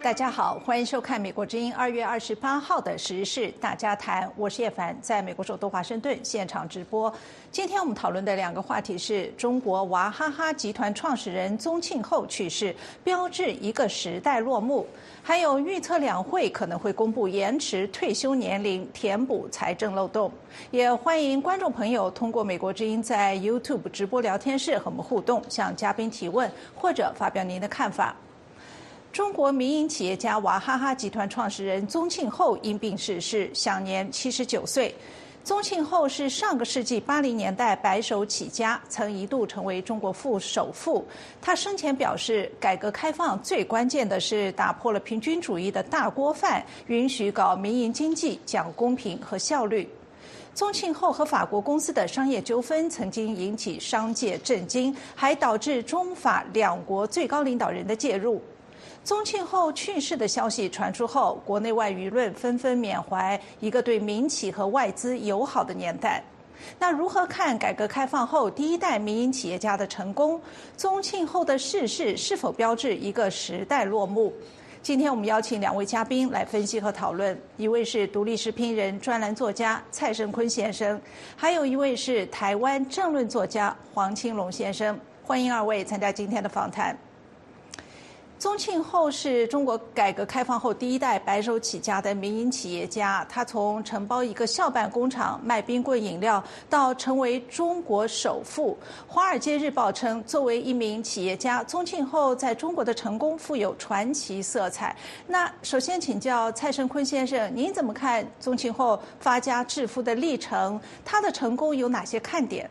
大家好，欢迎收看美国之音2月28号的时事大家谈，我是叶凡，在美国首都华盛顿现场直播。今天我们讨论的两个话题是中国娃哈哈集团创始人宗庆后去世，标志一个时代落幕，还有预测两会可能会公布延迟退休年龄，填补财政漏洞。也欢迎观众朋友通过美国之音在 YouTube 直播聊天室和我们互动，向嘉宾提问或者发表您的看法。中国民营企业家娃哈哈集团创始人宗庆后因病逝世，享年79岁。宗庆后是上个世纪80年代白手起家，曾一度成为中国首富。他生前表示，改革开放最关键的是打破了平均主义的大锅饭，允许搞民营经济，讲公平和效率。宗庆后和法国公司的商业纠纷曾经引起商界震惊，还导致中法两国最高领导人的介入。宗庆后去世的消息传出后，国内外舆论纷纷缅怀一个对民企和外资友好的年代。那如何看改革开放后第一代民营企业家的成功？宗庆后的逝世是否标志一个时代落幕？今天我们邀请两位嘉宾来分析和讨论，一位是独立时评人、专栏作家蔡胜坤先生，还有一位是台湾政论作家黄青龙先生。欢迎二位参加今天的访谈。宗庆后是中国改革开放后第一代白手起家的民营企业家，他从承包一个校办工厂卖冰棍饮料到成为中国首富。《华尔街日报》称，作为一名企业家，宗庆后在中国的成功富有传奇色彩。那首先请教蔡胜坤先生，您怎么看宗庆后发家致富的历程？他的成功有哪些看点？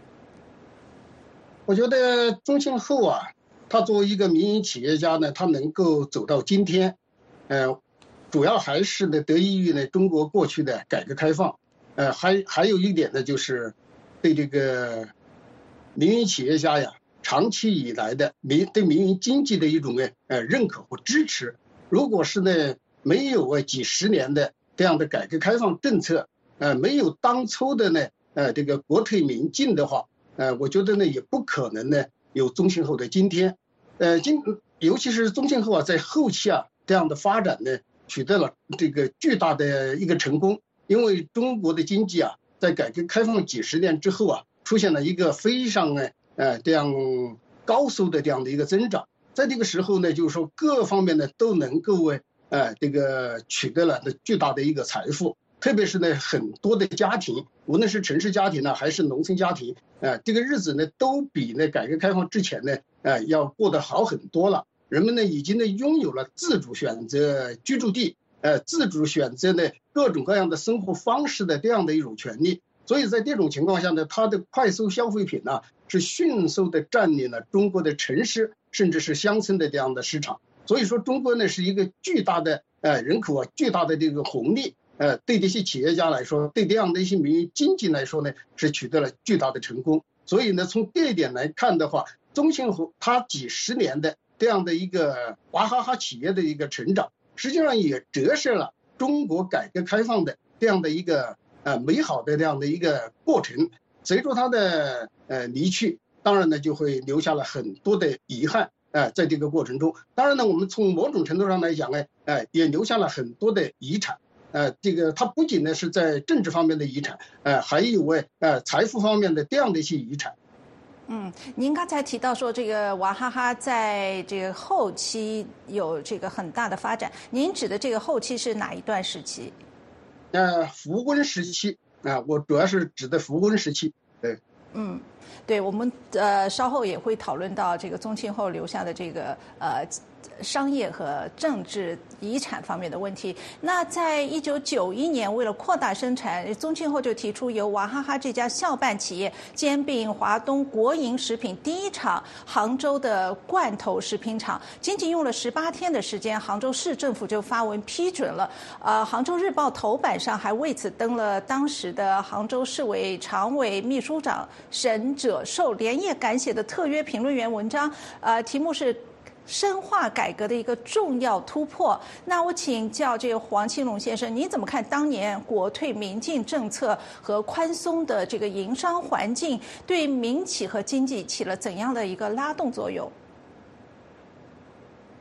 我觉得宗庆后他作为一个民营企业家呢，他能够走到今天，主要还是得益于中国过去的改革开放，还有一点呢，就是对这个民营企业家长期以来的对民营经济的一种认可和支持。如果是没有几十年的这样的改革开放政策，没有当初的这个国退民进的话，我觉得也不可能有宗庆后的今天，尤其是宗庆后在后期这样的发展取得了这个巨大的一个成功。因为中国的经济在改革开放几十年之后出现了一个非常这样高速的这样的一个增长，在这个时候就是说各方面都能够这个取得了巨大的一个财富。特别是很多的家庭，无论是城市家庭还是农村家庭，这个日子都比改革开放之前要过得好很多了。人们已经拥有了自主选择居住地，自主选择各种各样的生活方式的这样的一种权利。所以在这种情况下它的快速消费品是迅速的占领了中国的城市甚至是乡村的这样的市场。所以说中国是一个巨大的人口巨大的这个红利。对这些企业家来说，对这样的一些民营经济来说是取得了巨大的成功。所以从这一点来看的话，宗庆后他几十年的这样的一个娃哈哈企业的一个成长，实际上也折射了中国改革开放的这样的一个美好的这样的一个过程。随着他的离去，当然就会留下了很多的遗憾。在这个过程中，当然我们从某种程度上来讲也留下了很多的遗产。这个它不仅是在政治方面的遗产，还有财富方面的这样的一些遗产。 您刚才提到说这个娃哈哈在这个后期有这个很大的发展，您指的这个后期是哪一段时期？ 胡温时期我主要是指的胡温时期。对。 对，我们稍后也会讨论到这个宗庆后留下的这个商业和政治遗产方面的问题。那在1991年，为了扩大生产，宗庆后就提出由娃哈哈这家校办企业兼并华东国营食品第一厂杭州的罐头食品厂，仅仅用了18天的时间，杭州市政府就发文批准了。杭州日报头版上还为此登了当时的杭州市委常委秘书长沈者寿连夜赶写的特约评论员文章，题目是深化改革的一个重要突破。那我请教这个黄青龙先生，您怎么看当年国退民进政策和宽松的这个营商环境对民企和经济起了怎样的一个拉动作用？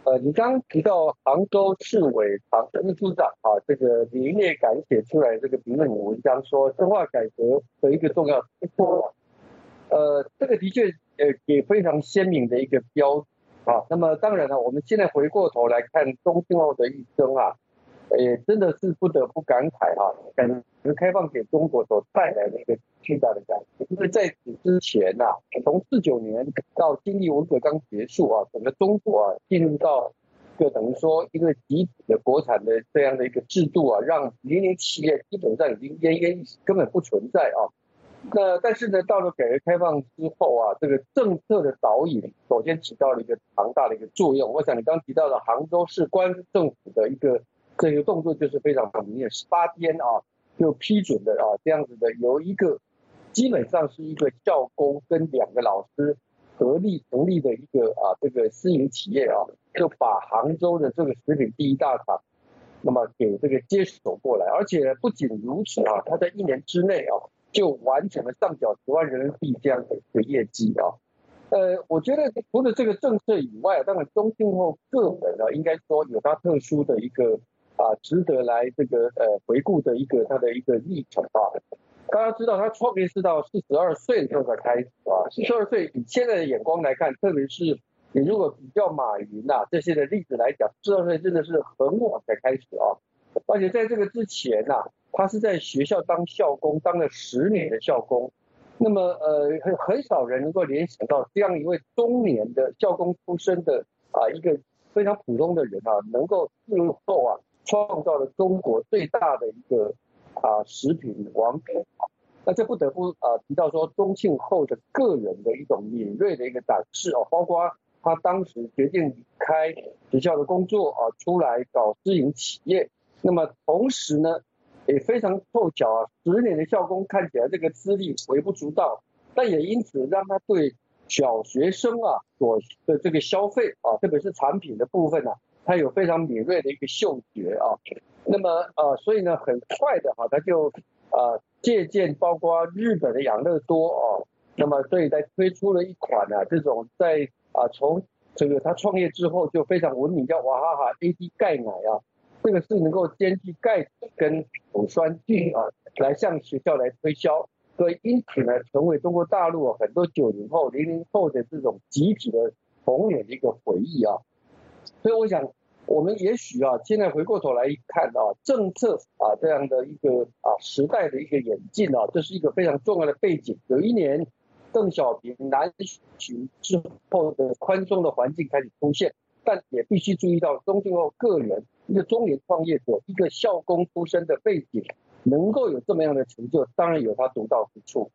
你刚刚提到杭州市委常秘书长这个李云烈改写出来这个评论文章说，深化改革的一个重要突破，这个的确也非常鲜明的一个标志那么当然了，我们现在回过头来看中庆后的一生也真的是不得不感慨改革开放给中国所带来的一个巨大的改变。因为在此之前从49年到经历文革刚结束整个中国进入到一个等于说一个集体的国产的这样的一个制度让民营企业基本上已经奄奄一息，根本不存在那但是呢，到了改革开放之后这个政策的导引首先起到了一个庞大的一个作用。我想你刚刚提到的杭州市官政府的这个动作就是非常明显，18天就批准的这样子的，由一个基本上是一个校工跟2个老师合力成立的一个这个私营企业就把杭州的这个食品第一大厂那么给这个接手过来，而且不仅如此他在1年之内就完成了上缴10万人民币这样的一个业绩我觉得除了这个政策以外，当然中庆后个人应该说有他特殊的一个值得来这个回顾的他的一个历程大家知道他创业是到42岁的时候才开始42岁以现在的眼光来看，特别是你如果比较马云这些的例子来讲，42岁真的是很晚才开始而且在这个之前他是在学校当校工，当了10年的校工。那么很少人能够联想到这样一位中年的校工出身的一个非常普通的人能够最后创造了中国最大的一个食品王国那这不得不提到说中庆后的个人的一种敏锐的一个展示包括他当时决定离开学校的工作出来搞私营企业。那么同时呢也非常凑巧10年的校工看起来这个资历微不足道，但也因此让他对小学生所的这个消费特别是产品的部分他有非常敏锐的一个嗅觉那么所以呢很快的他就借鉴包括日本的养乐多那么所以在推出了一款这种在从这个他创业之后就非常闻名叫娃哈哈 AD 钙奶这个是能够兼具钙质跟乳酸菌来向学校来推销，所以因此呢成为中国大陆很多90后00后的这种集体的童年的一个回忆所以我想我们也许现在回过头来看政策这样的一个时代的一个演进这是一个非常重要的背景。有一年邓小平南巡之后的宽松的环境开始出现，但也必须注意到中庆后个人一个中年创业者，一个校工出身的背景，能够有这么样的成就，当然有他独到之处。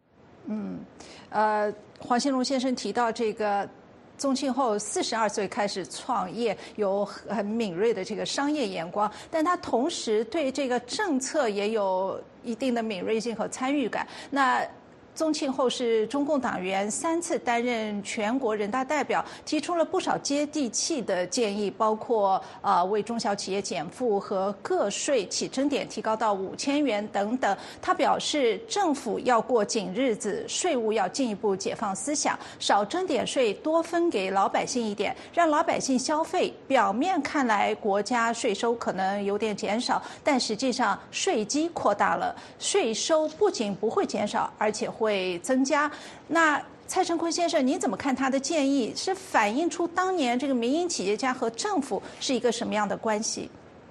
黄兴隆先生提到这个宗庆后42岁开始创业，有很敏锐的这个商业眼光，但他同时对这个政策也有一定的敏锐性和参与感。那宗庆后是中共党员，3次担任全国人大代表，提出了不少接地气的建议，包括为中小企业减负和个税起征点提高到5000元等等。他表示，政府要过紧日子，税务要进一步解放思想，少征点税，多分给老百姓一点，让老百姓消费。表面看来国家税收可能有点减少，但实际上税基扩大了，税收不仅不会减少，而且会增加。那蔡成坤先生，您怎么看他的建议？是反映出当年这个民营企业家和政府是一个什么样的关系？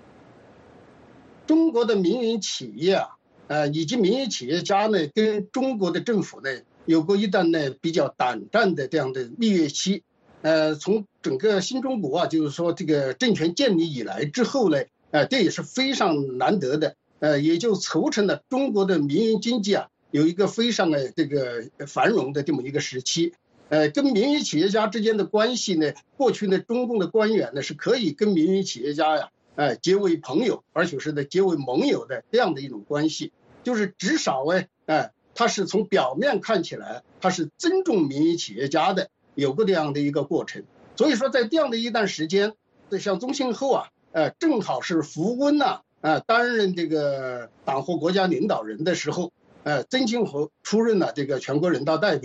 中国的民营企业以及民营企业家呢，跟中国的政府呢有过一段呢比较短暂的这样的蜜月期。从整个新中国就是说这个政权建立以来之后呢，这也是非常难得的。也就促成了中国的民营经济有一个非常这个繁荣的这么一个时期。跟民营企业家之间的关系呢，过去呢中共的官员呢是可以跟民营企业家结为朋友，而且是结为盟友的这样的一种关系。就是至少他是从表面看起来他是尊重民营企业家的，有过这样的一个过程。所以说在这样的一段时间，像宗庆后正好是胡温担任这个党和国家领导人的时候，曾庆红出任了这个全国人大代表，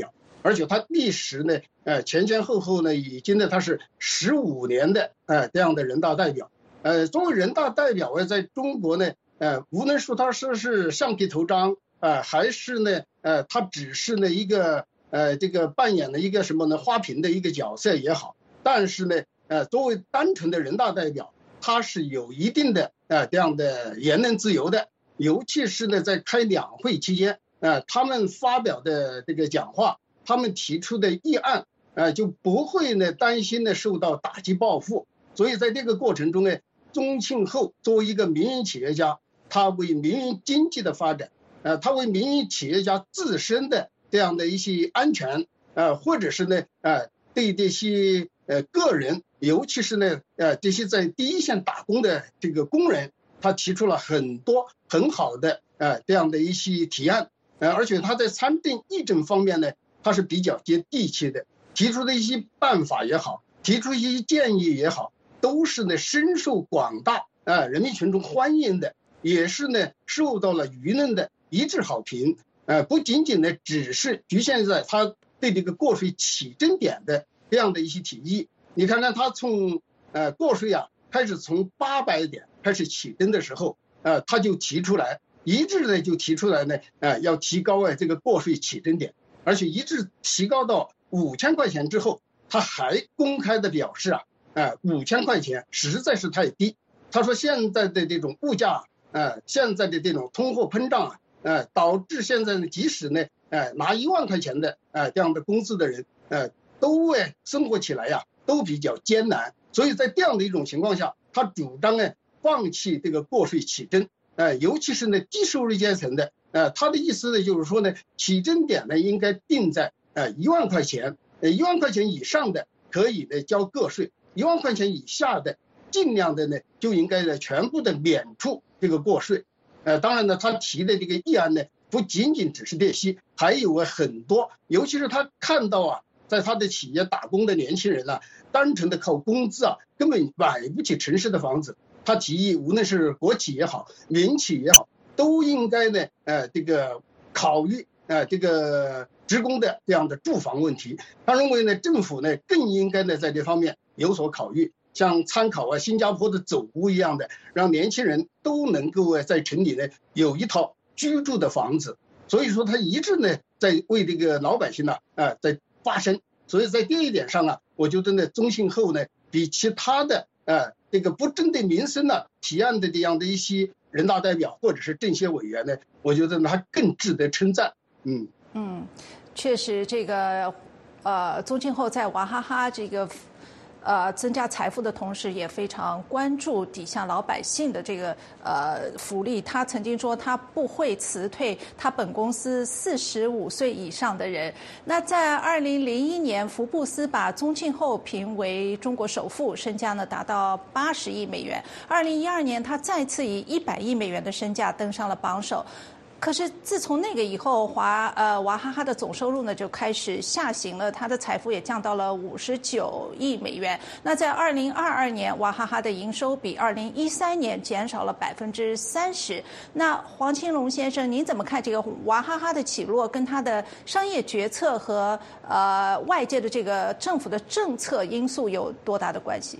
而且他历时呢前前后后呢已经呢他是15年的这样的人大代表。作为人大代表在中国呢无论说他是橡皮头章还是呢他只是呢一个这个扮演了一个什么呢花瓶的一个角色也好，但是呢作为单纯的人大代表，他是有一定的这样的言论自由的，尤其是呢在开两会期间他们发表的这个讲话，他们提出的议案就不会呢担心呢受到打击报复。所以在这个过程中呢，宗庆后作为一个民营企业家，他为民营经济的发展他为民营企业家自身的这样的一些安全或者是呢对这些个人，尤其是呢这些在第一线打工的这个工人，他提出了很多很好的这样的一些提案而且他在参政议政方面呢，他是比较接地气的，提出的一些办法也好，提出一些建议也好，都是呢深受广大人民群众欢迎的，也是呢受到了舆论的一致好评不仅仅呢只是局限在他对这个过税起征点的这样的一些提议。你看看他从过税开始从800点开始起征的时候他就提出来，一致的就提出来呢要提高这个过税起征点，而且一致提高到5000块钱之后，他还公开的表示5000块钱实在是太低。他说现在的这种物价现在的这种通货膨胀导致现在呢即使呢拿1万块钱的这样的工资的人都生活起来都比较艰难。所以在这样的一种情况下，他主张放弃这个过税起征尤其是呢低收入阶层的他的意思呢就是说呢，起征点呢应该定在1万块钱，1万块钱以上的可以呢交个税，1万块钱以下的尽量的呢就应该呢全部的免除这个过税当然呢他提的这个议案呢不仅仅只是这些，还有很多，尤其是他看到在他的企业打工的年轻人单纯的靠工资根本买不起城市的房子。他提议无论是国企也好，民企也好，都应该呢这个考虑这个职工的这样的住房问题。他认为呢政府呢更应该呢在这方面有所考虑，像参考新加坡的走屋一样的，让年轻人都能够在城里呢有一套居住的房子。所以说他一直呢在为这个老百姓在发声。所以在这一点上我觉得呢宗庆后呢比其他的这个不针对民生提案的这样的一些人大代表或者是政协委员呢，我觉得他更值得称赞。 确实这个宗庆后在娃哈哈这个增加财富的同时，也非常关注底下老百姓的这个福利。他曾经说，他不会辞退他本公司45岁以上的人。那在2001年，福布斯把宗庆后评为中国首富，身价呢达到80亿美元。2012年，他再次以100亿美元的身价登上了榜首。可是自从那个以后，娃哈哈的总收入呢就开始下行了，他的财富也降到了59亿美元。那在2022年，娃哈哈的营收比2013年减少了30%。那黄清龙先生，您怎么看这个娃哈哈的起落跟他的商业决策和外界的这个政府的政策因素有多大的关系？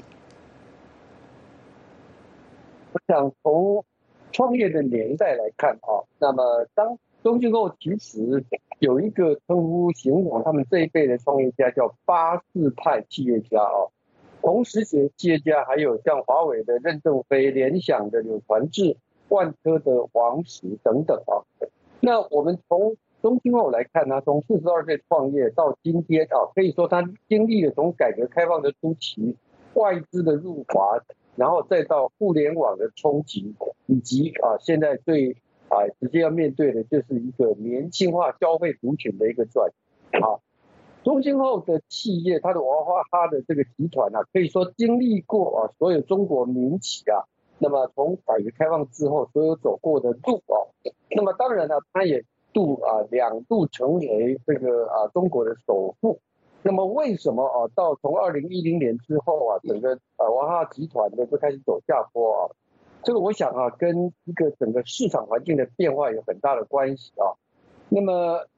我想从创业的年代来看那么当宗庆后其实有一个称呼形容他们这一辈的创业家叫84派企业家同时期企业家还有像华为的任正非、联想的柳传志、万科的王石等等那我们从宗庆后来看他从42岁创业到今天可以说他经历了从改革开放的初期外资的入华，然后再到互联网的冲击，以及现在最直接要面对的就是一个年轻化消费族群的一个转移宗庆后的企业，他的娃哈哈的这个集团可以说经历过所有中国民企那么从改革开放之后所有走过的路那么当然他也2度成为这个中国的首富。那么为什么到从2010年之后整个娃哈哈集团呢就开始走下坡这个我想跟一个整个市场环境的变化有很大的关系那么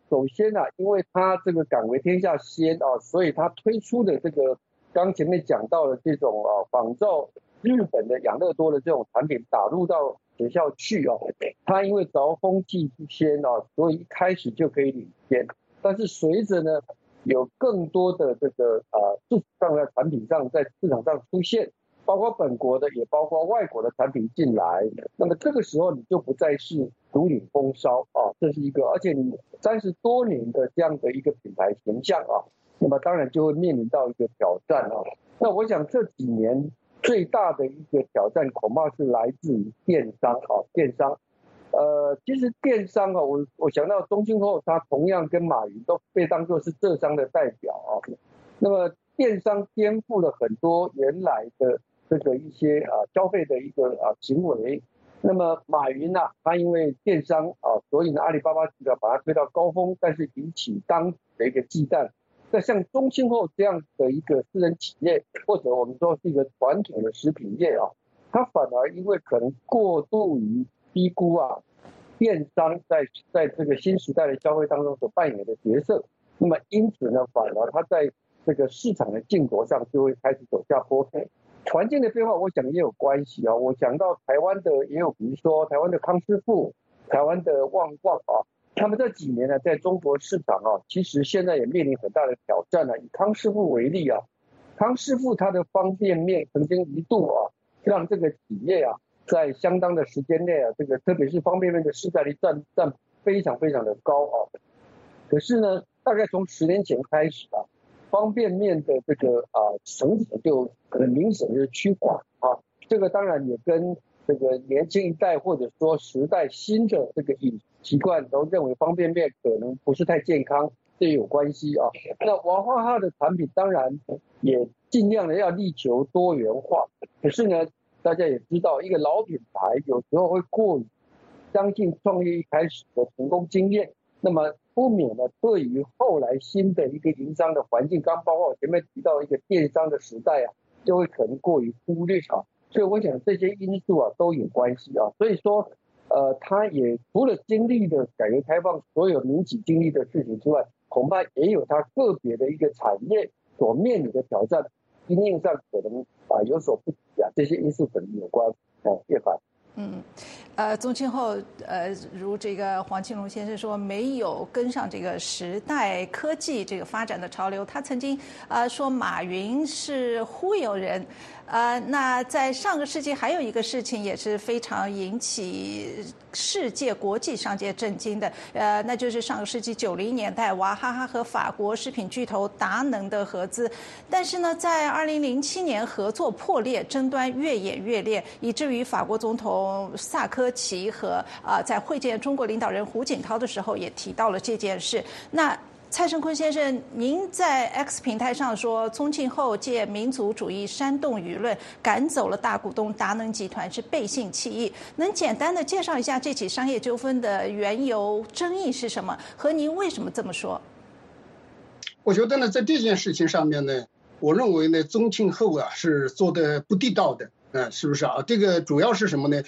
首先啊，因为它这个敢为天下先啊，所以它推出的这个刚前面讲到的这种仿照日本的养乐多的这种产品打入到学校去啊，它因为着风气之先啊，所以一开始就可以领先。但是随着呢，有更多的这个市场上的产品上在市场上出现，包括本国的也包括外国的产品进来，那么这个时候你就不再是独领风骚啊，这是一个，而且你30多年的这样的一个品牌形象啊，那么当然就会面临到一个挑战啊。那我想这几年最大的一个挑战恐怕是来自于电商啊，电商。其实电商啊，我想到中兴后，它同样跟马云都被当作是浙商的代表啊。那么电商颠覆了很多原来的这个一些消费的一个行为。那么马云啊，他因为电商啊，所以呢阿里巴巴集团把它推到高峰，但是引起当时的一个忌惮。那像中兴后这样的一个私人企业，或者我们说是一个传统的食品业啊，它反而因为可能过度于低估啊电商在这个新时代的消费当中所扮演的角色，那么因此呢，反而它在这个市场的竞夺上就会开始走下坡。环境的变化，我想也有关系啊。我想到台湾的也有，比如说台湾的康师傅、台湾的旺旺啊，他们这几年呢，在中国市场啊，其实现在也面临很大的挑战了。以康师傅为例啊，康师傅它的方便面曾经一度啊，让这个企业啊，在相当的时间内啊，这个特别是方便面的市占率占非常非常的高啊。可是呢，大概从10年前开始啊，方便面的这个成长就很明显的趋缓啊。这个当然也跟这个年轻一代或者说时代新的这个饮食习惯都认为方便面可能不是太健康，这有关系啊。那娃哈哈的产品当然也尽量的要力求多元化，可是呢，大家也知道，一个老品牌有时候会过于相信创业一开始的成功经验，那么不免呢，对于后来新的一个营商的环境，刚包括我前面提到一个电商的时代啊，就会可能过于忽略啊。所以我想这些因素啊都有关系啊。所以说，它也除了经历了改革开放所有民企经历的事情之外，恐怕也有它个别的一个产业所面临的挑战，经验上可能有所不及啊，这些因素可能有关。叶凡。 宗庆后如这个黄庆龙先生说，没有跟上这个时代科技这个发展的潮流。他曾经说马云是忽悠人。那在上个世纪还有一个事情也是非常引起世界国际商界震惊的，那就是上个世纪90年代娃哈哈和法国食品巨头达能的合资，但是呢，在2007年合作破裂，争端越演越烈，以至于法国总统萨科齐和在会见中国领导人胡锦涛的时候也提到了这件事。那蔡胜坤先生，您在 X 平台上说，宗庆后借民族主义煽动舆论，赶走了大股东达能集团是背信弃义。能简单的介绍一下这起商业纠纷的缘由、争议是什么，和您为什么这么说？ 我觉得呢，在这件事情上面呢，我认为呢，宗庆后啊是做的不地道的，是不是啊？这个主要是什么呢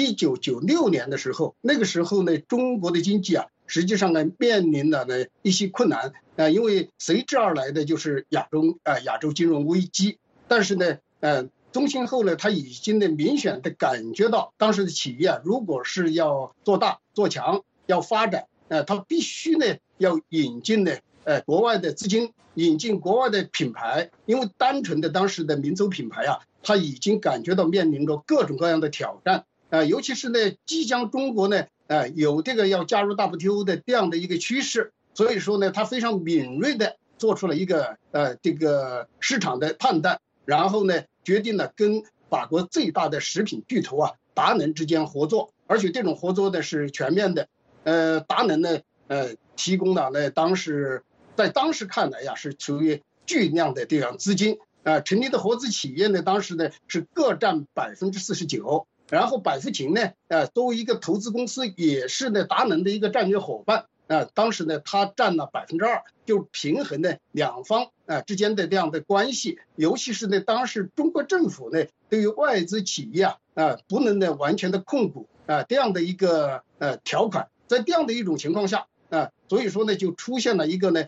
？1996年的时候，那个时候呢，中国的经济啊，实际上呢面临了呢一些困难因为随之而来的就是亚洲金融危机。但是呢，宗庆后呢，他已经呢明显的感觉到，当时的企业如果是要做大做强，要发展，他必须呢要引进呢国外的资金，引进国外的品牌，因为单纯的当时的民族品牌啊，他已经感觉到面临着各种各样的挑战尤其是呢，即将中国呢，有这个要加入 WTO 的这样的一个趋势，所以说呢，他非常敏锐的做出了一个这个市场的判断，然后呢，决定了跟法国最大的食品巨头达能之间合作，而且这种合作呢是全面的。达能呢，提供了呢在当时看来呀，是属于巨量的这样资金成立的合资企业呢，当时呢是各占49%。然后百富勤呢，作为一个投资公司，也是呢达能的一个战略伙伴当时呢他占了2%，就平衡呢两方之间的这样的关系。尤其是呢当时中国政府呢对于外资企业不能呢完全的控股这样的一个条款，在这样的一种情况下所以说呢就出现了一个呢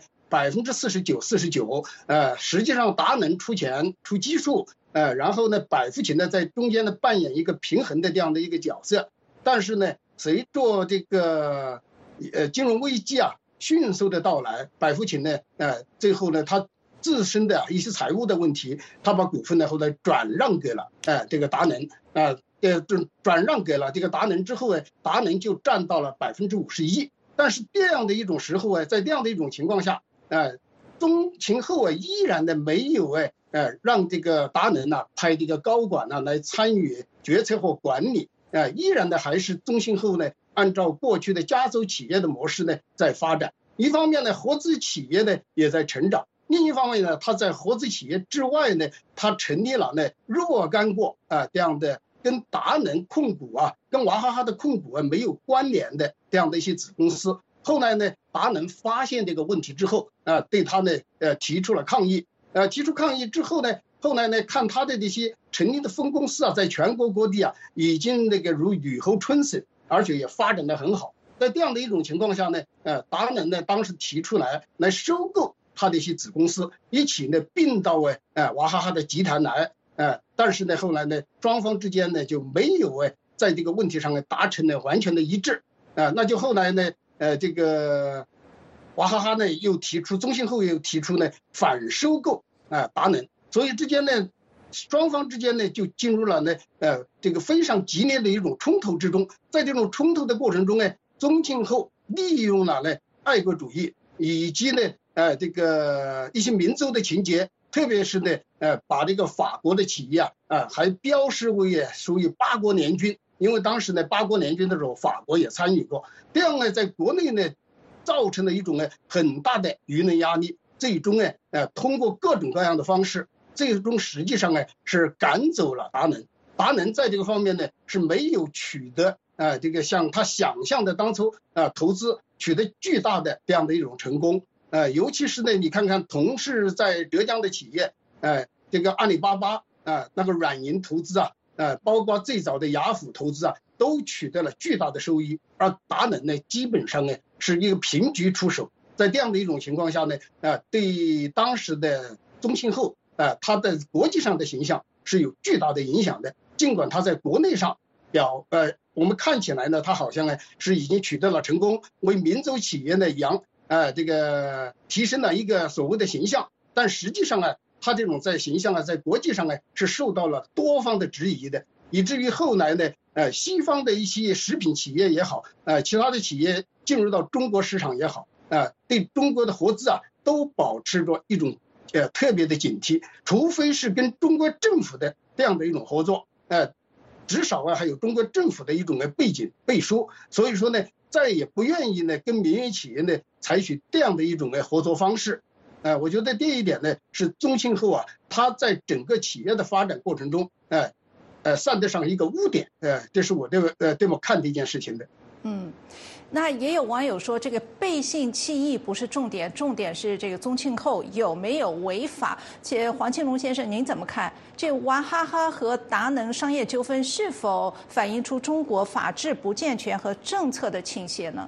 49%，49%，实际上达能出钱出技术，然后呢百富勤呢在中间呢扮演一个平衡的这样的一个角色，但是呢随着这个金融危机迅速的到来，百富勤呢最后呢他自身的一些财务的问题，他把股份呢后来转让给了这个达能转让给了这个达能之后达能就占到了51%。但是这样的一种时候在这样的一种情况下，中情后依然的没有让这个达能派这个高管来参与决策和管理，依然的还是中信后呢按照过去的家族企业的模式呢在发展。一方面呢合资企业呢也在成长，另一方面呢他在合资企业之外呢他成立了呢若干个这样的跟达能控股跟娃哈哈的控股没有关联的这样的一些子公司。后来呢达能发现这个问题之后对他呢提出了抗议，提出抗议之后呢，后来呢看他的这些成立的分公司在全国各地已经那个如雨后春笋，而且也发展得很好。在这样的一种情况下呢达能呢当时提出来收购他的一些子公司，一起呢并到娃哈哈的集团来，但是呢后来呢双方之间呢就没有在这个问题上达成了完全的一致，那就后来呢这个娃哈哈呢又提出，中信后又提出呢反收购达能，所以之间呢双方之间呢就进入了呢这个非常激烈的一种冲突之中。在这种冲突的过程中中信后利用了呢爱国主义以及呢这个一些民族的情节，特别是呢把这个法国的企业还标示为属于八国联军，因为当时呢八国联军的时候法国也参与过，这样呢在国内呢造成了一种很大的舆论压力，最终通过各种各样的方式，最终实际上是赶走了达能。达能在这个方面呢是没有取得这个像他想象的当初投资取得巨大的这样的一种成功，尤其是呢你看看同是在浙江的企业，这个阿里巴巴那个软银投资包括最早的雅虎投资都取得了巨大的收益，而达能呢基本上是一个平局出手。在这样的一种情况下呢对当时的中信后他的国际上的形象是有巨大的影响的。尽管他在国内上我们看起来呢他好像是已经取得了成功，为民族企业呢这个提升了一个所谓的形象，但实际上他这种在形象在国际上是受到了多方的质疑的，以至于后来呢西方的一些食品企业也好其他的企业进入到中国市场也好对中国的合资都保持着一种特别的警惕，除非是跟中国政府的这样的一种合作至少还有中国政府的一种背景背书，所以说呢再也不愿意呢跟民营企业呢采取这样的一种合作方式。我觉得这一点呢是中信后它在整个企业的发展过程中算得上一个污点，这是我这么看这件事情的。 那也有网友说，这个背信弃义不是重点，重点是这个宗庆后有没有违法。且黄庆龙先生，您怎么看？这娃哈哈和达能商业纠纷是否反映出中国法治不健全和政策的倾斜呢？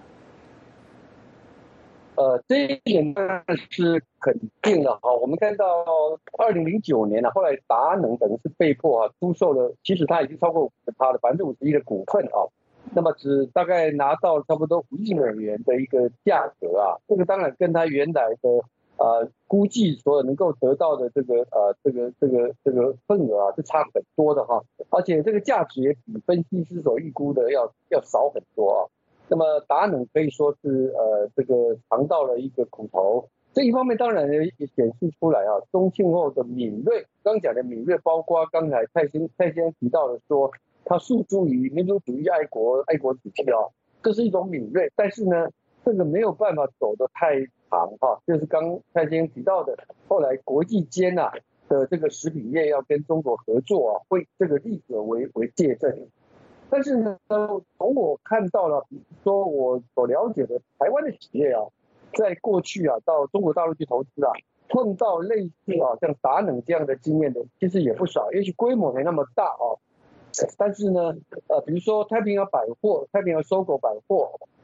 这一点是肯定的我们看到2009年后来达能等于是被迫出售了，其实他已经超过他的51%的股份那么只大概拿到差不多5亿美元的一个价格这个当然跟他原来的估计所能够得到的这个份额是差很多的而且这个价值也比分析师所预估的要少很多那么达能可以说是这个尝到了一个苦头。这一方面当然也显示出来中庆后的敏锐，刚讲的敏锐包括刚才蔡先生提到的说他诉诸于民族主义爱国主义这是一种敏锐，但是呢这个没有办法走得太长就是刚蔡先生提到的后来国际间的这个食品业要跟中国合作会这个例子为借证。但是呢从我看到了，比如说我所了解的台湾的企业在过去到中国大陆去投资碰到类似像达能这样的经验的其实也不少，也许规模没那么大但是呢比如说太平洋收购百货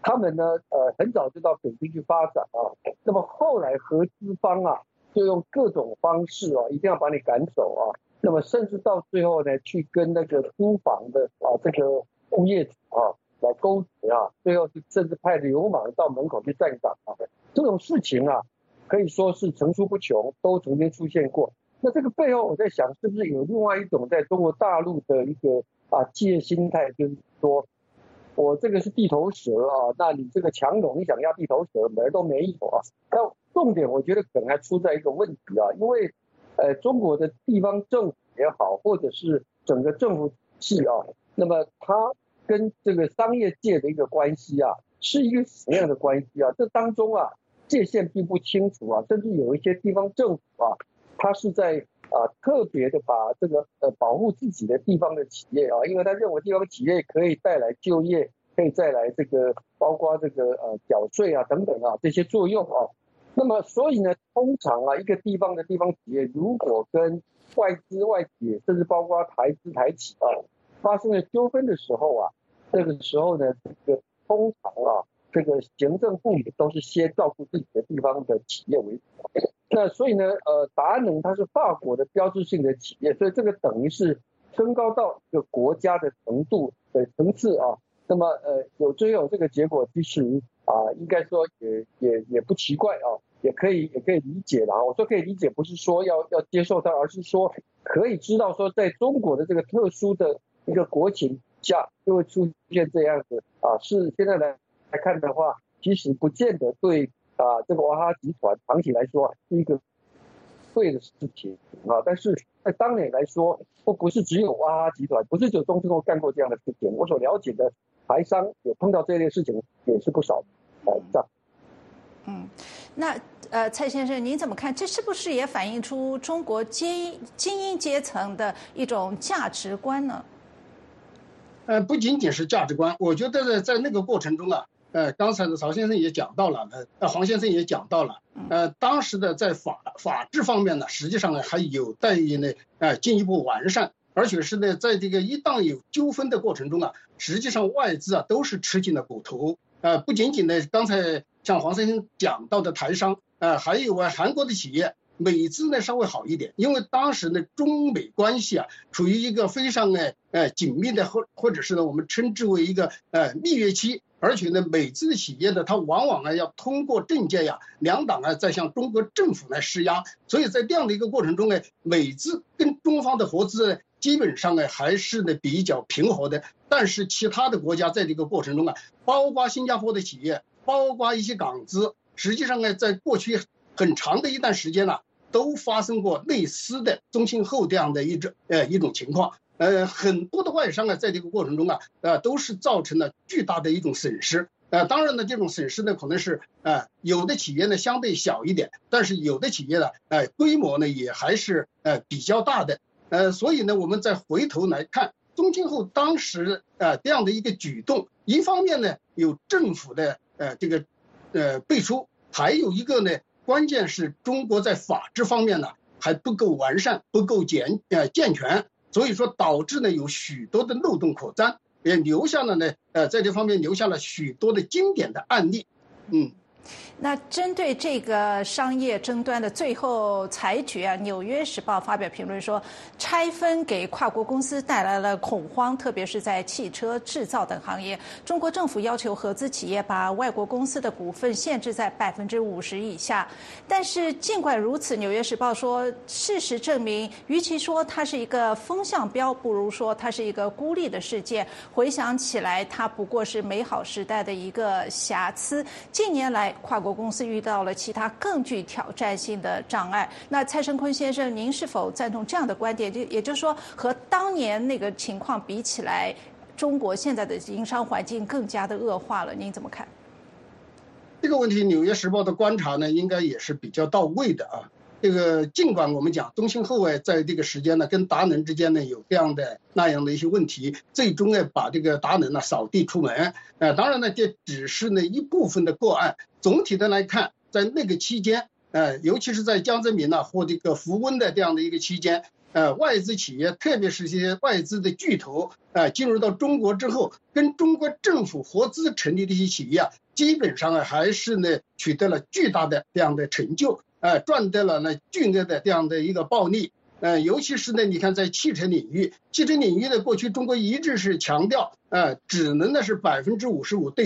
他们呢很早就到北京去发展啊，那么后来合资方啊就用各种方式啊，一定要把你赶走啊，那么甚至到最后呢，去跟那个租房的这个物业主来勾结啊，最后甚至派流氓到门口去站岗啊，这种事情啊，可以说是层出不穷，都曾经出现过。那这个背后，我在想，是不是有另外一种在中国大陆的一个企业心态，就是说我这个是地头蛇啊，那你这个强龙你想要地头蛇，门都没有啊。那重点我觉得可能还出在一个问题啊，因为中国的地方政府也好，或者是整个政府体系啊，那么它跟这个商业界的一个关系啊，是一个什么样的关系啊？这当中啊界限并不清楚啊，甚至有一些地方政府啊，它是在特别的把这个保护自己的地方的企业啊，因为他认为地方企业可以带来就业，可以带来这个包括这个缴税啊等等啊这些作用啊。那么所以呢，通常一个地方的地方企业如果跟外资外企甚至包括台资台企发生了纠纷的时候啊，这个时候呢，这个通常这个行政部门都是先照顾自己的地方的企业为主。那所以呢，达能它是法国的标志性的企业，所以这个等于是升高到一个国家的程度的层次啊。那么最后有这个结果，其实应该说也不奇怪啊，也可以理解的啊。我说可以理解，不是说要接受它，而是说可以知道说，在中国的这个特殊的一个国情下，就会出现这样子是现在来看的话，其实不见得对这个娃哈哈集团长期来说是一个对的事情但是在当年来说，不是只有娃哈哈集团，不是只有中兴干过这样的事情。我所了解的台商有碰到这类事情也是不少的。 那蔡先生您怎么看？这是不是也反映出中国精英阶层的一种价值观呢？ 不仅仅是价值观，我觉得在那个过程中刚才的曹先生也讲到了，黄先生也讲到了，当时的在法治方面呢，实际上还有待于进一步完善，而且是在这个一旦有纠纷的过程中实际上外资都是吃尽了苦头，不仅仅刚才像黄先生讲到的台商，还有韩国的企业。美资稍微好一点，因为当时中美关系处于一个非常紧密的或者是我们称之为一个蜜月期，而且美资的企业它往往要通过政界两党在向中国政府施压，所以在这样的一个过程中美资跟中方的合资基本上还是比较平和的，但是其他的国家在这个过程中包括新加坡的企业，包括一些港资，实际上在过去很长的一段时间都发生过类似的中兴后这样的一种情况，很多的外商在这个过程中都是造成了巨大的一种损失，当然这种损失可能是有的企业相对小一点，但是有的企业规模也还是比较大的，所以我们再回头来看中兴后当时这样的一个举动，一方面有政府的这个背书，还有一个关键是中国在法治方面还不够完善，不够健全，所以说导致有许多的漏洞可钻，也留下了在这方面留下了许多的经典的案例。 那针对这个商业争端的最后裁决《纽约时报》发表评论说，拆分给跨国公司带来了恐慌，特别是在汽车制造等行业。中国政府要求合资企业把外国公司的股份限制在50%以下。但是尽管如此，《纽约时报》说，事实证明，与其说它是一个风向标，不如说它是一个孤立的事件。回想起来，它不过是美好时代的一个瑕疵。近年来，跨国公司遇到了其他更具挑战性的障碍。那蔡声坤先生，您是否赞同这样的观点？也就是说，和当年那个情况比起来，中国现在的营商环境更加的恶化了，您怎么看？ 这个问题，《纽约时报》的观察应该也是比较到位的这个尽管我们讲中兴后在这个时间跟达能之间有这样的那样的一些问题，最终把这个达能扫地出门。当然这只是一部分的个案。总体的来看，在那个期间，尤其是在江泽民或这个福温的这样的一个期间， 外资企业，特别是一些外资的巨头进入到中国之后，跟中国政府合资成立的一些企业基本上还是呢取得了巨大的这样的成就，赚得了呢巨额的这样的一个暴利。尤其是呢，你看在汽车领域呢，过去中国一直是强调，只能呢是55%对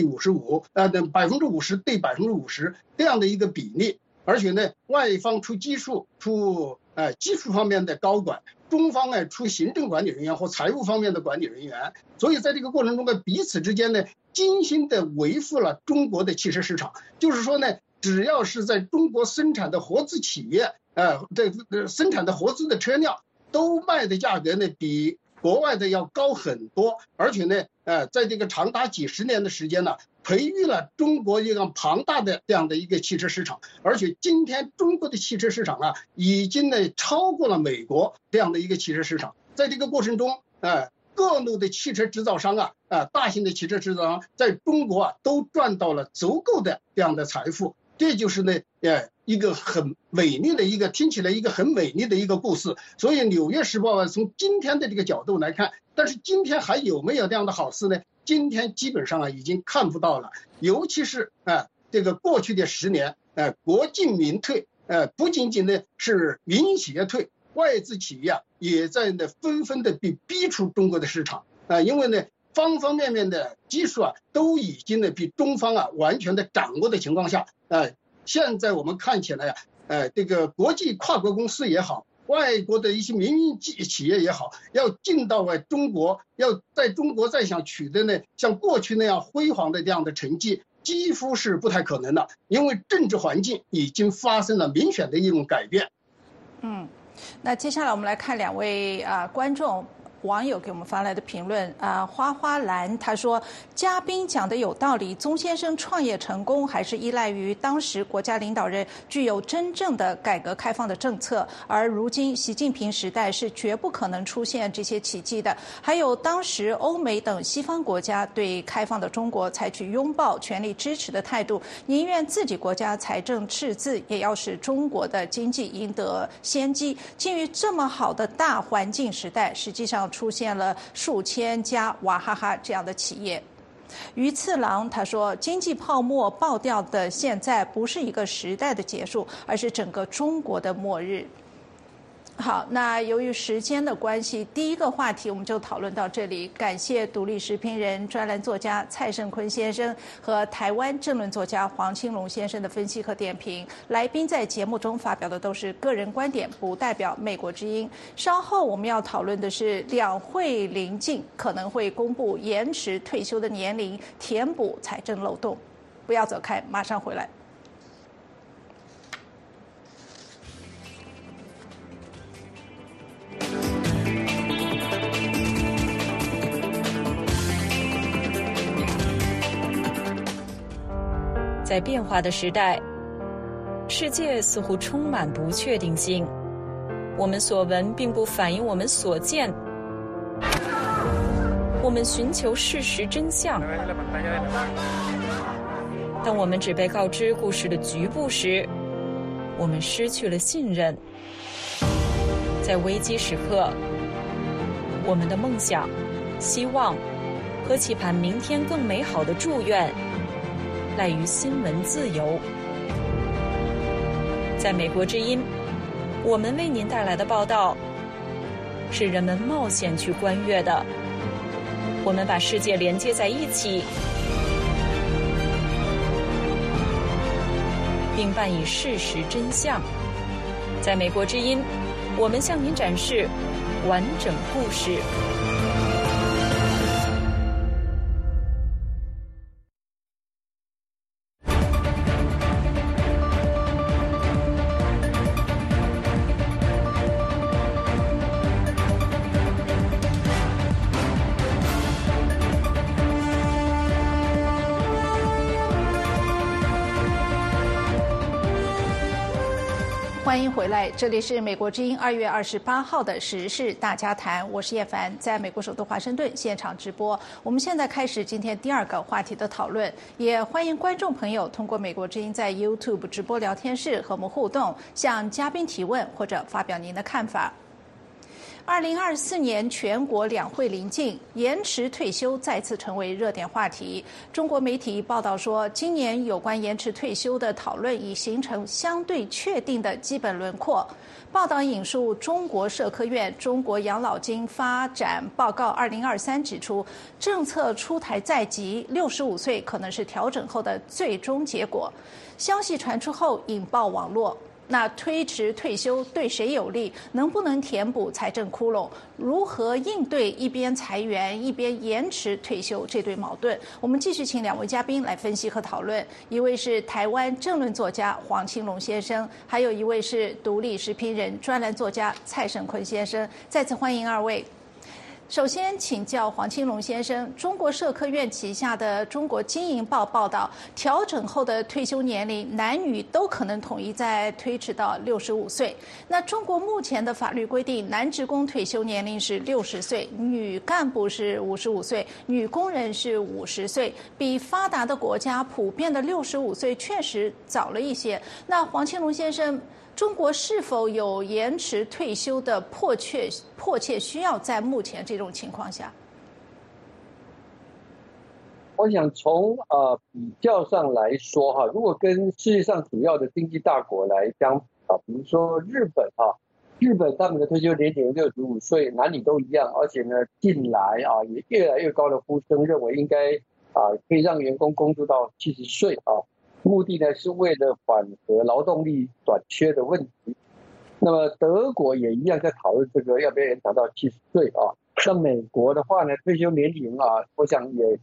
55%，50%对50%这样的一个比例，而且呢，外方出技术方面的高管，中方出行政管理人员或财务方面的管理人员，所以在这个过程中呢，彼此之间呢，精心的维护了中国的汽车市场，就是说呢，只要是在中国生产的合资企业。生产的合资的车辆都卖的价格呢比国外的要高很多，而且呢，在这个长达几十年的时间呢，培育了中国一个庞大的这样的一个汽车市场，而且今天中国的汽车市场已经呢超过了美国这样的一个汽车市场。在这个过程中，各路的汽车制造商大型的汽车制造商在中国都赚到了足够的这样的财富。这就是呢，一个很美丽的一个听起来一个很美丽的一个故事。所以《纽约时报》从今天的这个角度来看，但是今天还有没有这样的好事呢？今天基本上已经看不到了。尤其是这个过去的10年，国进民退，不仅仅呢是民营企业退，外资企业也在呢纷纷的被逼出中国的市场因为呢。方方面面的技术都已经呢比中方完全的掌握的情况下，现在我们看起来这个国际跨国公司也好，外国的一些民营企业也好，要进到中国，要在中国再想取得呢像过去那样辉煌的这样的成绩，几乎是不太可能的，因为政治环境已经发生了明显的一种改变。 那接下来我们来看2位观众。网友给我们发来的评论花花蓝他说，嘉宾讲的有道理，宗先生创业成功还是依赖于当时国家领导人具有真正的改革开放的政策，而如今习近平时代是绝不可能出现这些奇迹的。还有当时欧美等西方国家对开放的中国采取拥抱、全力支持的态度，宁愿自己国家财政赤字，也要使中国的经济赢得先机。基于这么好的大环境时代，实际上出现了数千家娃哈哈这样的企业。鱼次郎他说，经济泡沫爆掉的现在不是一个时代的结束，而是整个中国的末日。好，那由于时间的关系，第一个话题我们就讨论到这里。感谢独立时评人、专栏作家蔡胜坤先生和台湾政论作家黄清龙先生的分析和点评。来宾在节目中发表的都是个人观点，不代表美国之音。稍后我们要讨论的是两会临近，可能会公布延迟退休的年龄，填补财政漏洞。不要走开，马上回来。 在变化的时代，世界似乎充满不确定性。我们所闻并不反映我们所见。我们寻求事实真相。当我们只被告知故事的局部时，我们失去了信任。在危机时刻，我们的梦想、希望和期盼明天更美好的祝愿赖于新闻自由。在美国之音，我们为您带来的报道是人们冒险去观阅的。我们把世界连接在一起，并伴以事实真相。在美国之音，我们向您展示完整故事。 欢迎回来，这里是美国之音2月28号的时事大家谈，我是叶凡，在美国首都华盛顿现场直播。我们现在开始今天第2个话题的讨论，也欢迎观众朋友通过美国之音在 YouTube 直播聊天室和我们互动，向嘉宾提问或者发表您的看法。 2024年全国两会临近，延迟退休再次成为热点话题。中国媒体报道说，今年有关延迟退休的讨论已形成相对确定的基本轮廓。报道引述中国社科院中国养老金发展报告2023指出，政策出台在即，65岁可能是调整后的最终结果。消息传出后引爆网络。那推迟退休对谁有利？能不能填补财政窟窿？如何应对一边裁员一边延迟退休这对矛盾？我们继续请两位嘉宾来分析和讨论。一位是台湾政论作家黄清龙先生，还有一位是独立时评人、专栏作家蔡胜坤先生。再次欢迎二位。首先请教黄清龙先生，中国社科院旗下的《中国经营报》报道，调整后的退休年龄男女都可能统一再推迟到65岁。那中国目前的法律规定，男职工退休年龄是60岁，女干部是55岁，女工人是50岁，比发达的国家普遍的65岁确实早了一些。那黄清龙先生，中国是否有延迟退休的迫切需要？在目前这种情况下， 我想从比较上来说哈，如果跟世界上主要的经济大国来讲比如说日本日本他们的退休年龄65岁，男女都一样，而且呢近来也越来越高的呼声认为应该可以让员工工作到70岁目的呢是为了缓和劳动力短缺的问题。那么德国也一样在讨论这个要不要延长到70岁那美国的话呢，退休年龄我想也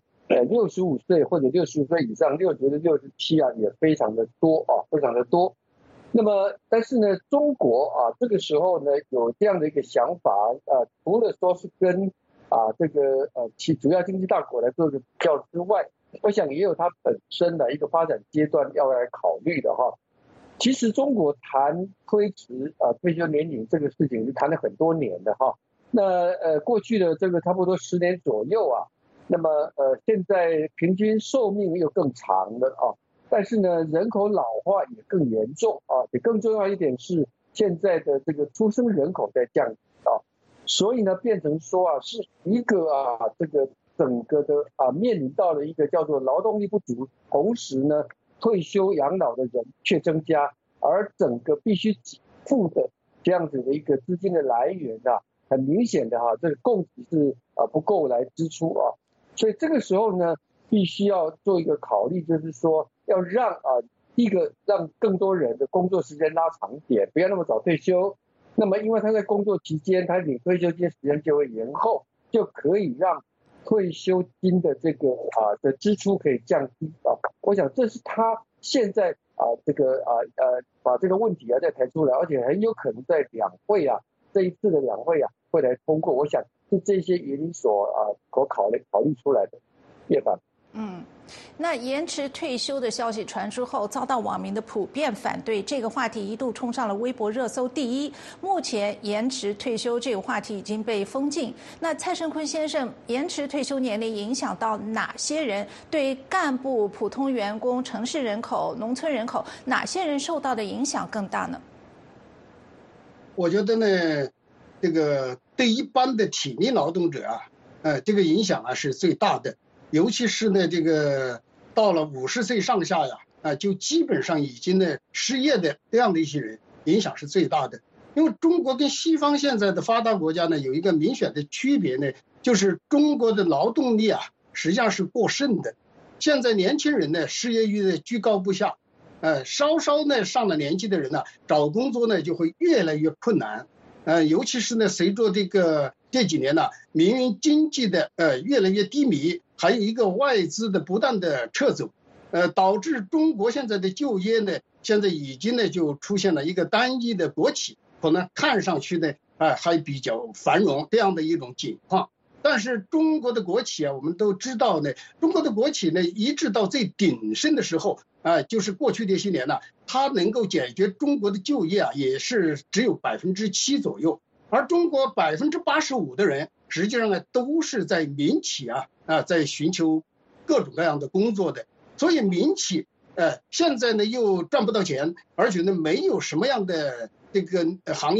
65岁或者65岁以上，60、67也非常的多非常的多。那么但是呢，中国这个时候呢有这样的一个想法除了说是跟这个其主要经济大国来做个比较之外，我想也有它本身的一个发展阶段要来考虑的其实中国谈推迟退休年龄这个事情是谈了很多年的那过去的这个差不多10年左右那么现在平均寿命又更长了但是呢人口老化也更严重也更重要一点是现在的这个出生人口在降低所以呢变成说是一个这个整个的面临到了一个叫做劳动力不足，同时呢退休养老的人却增加，而整个必须给付的这样子的一个资金的来源很明显的这个供给是不够来支出所以这个时候呢必须要做一个考虑，就是说要让第一个让更多人的工作时间拉长一点，不要那么早退休。那么因为他在工作期间他领退休金时间就会延后，就可以让退休金的这个的支出可以降低我想这是他现在这个把这个问题再抬出来，而且很有可能在两会这一次的两会会来通过。我想是这些原因所考虑出来的。叶凡， 那延迟退休的消息传出后，遭到网民的普遍反对，这个话题一度冲上了微博热搜第1。目前延迟退休这个话题已经被封禁。那蔡胜坤先生，延迟退休年龄影响到哪些人？对干部、普通员工、城市人口、农村人口，哪些人受到的影响更大呢？ 我觉得呢，这个对一般的体力劳动者这个影响是最大的。尤其是呢，这个到了50岁上下就基本上已经呢失业的这样的一些人，影响是最大的。因为中国跟西方现在的发达国家呢有一个明显的区别呢，就是中国的劳动力实际上是过剩的。现在年轻人呢失业率呢居高不下，稍稍呢上了年纪的人找工作呢就会越来越困难。尤其是呢随着这几年民营经济的越来越低迷，还有一个外资的不断的撤走，导致中国现在的就业呢，现在已经呢就出现了一个单一的国企，可能看上去呢还比较繁荣这样的一种情况。但是中国的国企我们都知道呢，中国的国企呢一直到最鼎盛的时候就是过去这些年它能够解决中国的就业也是只有7%左右，而中国85%的人实际上都是在民企在寻求各种各样的工作的。所以民企现在呢又赚不到钱，而且呢没有什么样的这个行业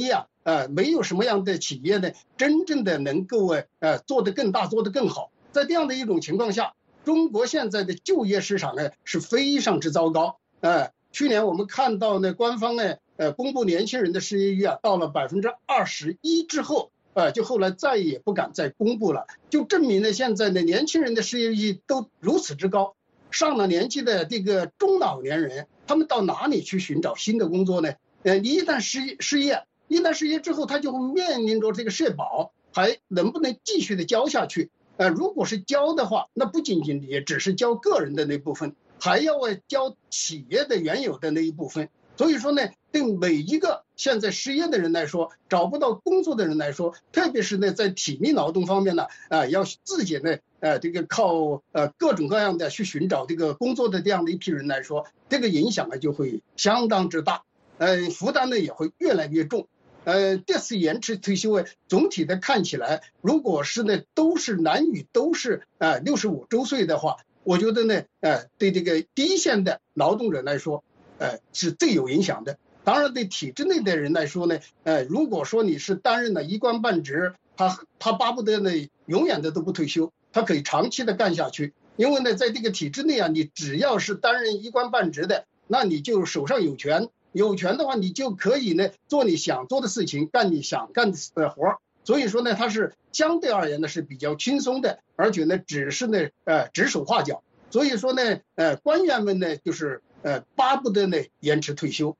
没有什么样的企业呢真正的能够做得更大，做得更好。在这样的一种情况下，中国现在的就业市场呢是非常之糟糕。去年我们看到呢，官方呢公布年轻人的失业率啊，到了21%之后，就后来再也不敢再公布了，就证明了现在的年轻人的失业率都如此之高。上了年纪的这个中老年人，他们到哪里去寻找新的工作呢？你一旦失业之后，他就会面临着这个社保还能不能继续的交下去。如果是交的话，那不仅仅也只是交个人的那部分，还要交企业的原有的那一部分。所以说呢，对每一个现在失业的人来说，找不到工作的人来说，特别是呢在体力劳动方面呢，要自己呢这个靠各种各样的去寻找这个工作的这样的一批人来说，这个影响呢就会相当之大，负担呢也会越来越重。这次延迟退休总体的看起来，如果是呢都是男女都是65周岁的话，我觉得呢对这个第一线的劳动者来说，是最有影响的。当然对体制内的人来说呢，如果说你是担任了一官半职，他巴不得呢永远的都不退休，他可以长期的干下去。因为呢在这个体制内啊，你只要是担任一官半职的，那你就手上有权。有权的话，你就可以呢做你想做的事情，干你想干的活。所以说呢，它是相对而言呢是比较轻松的，而且呢只是呢指手画脚。所以说呢官员们呢就是巴不得呢延迟退休。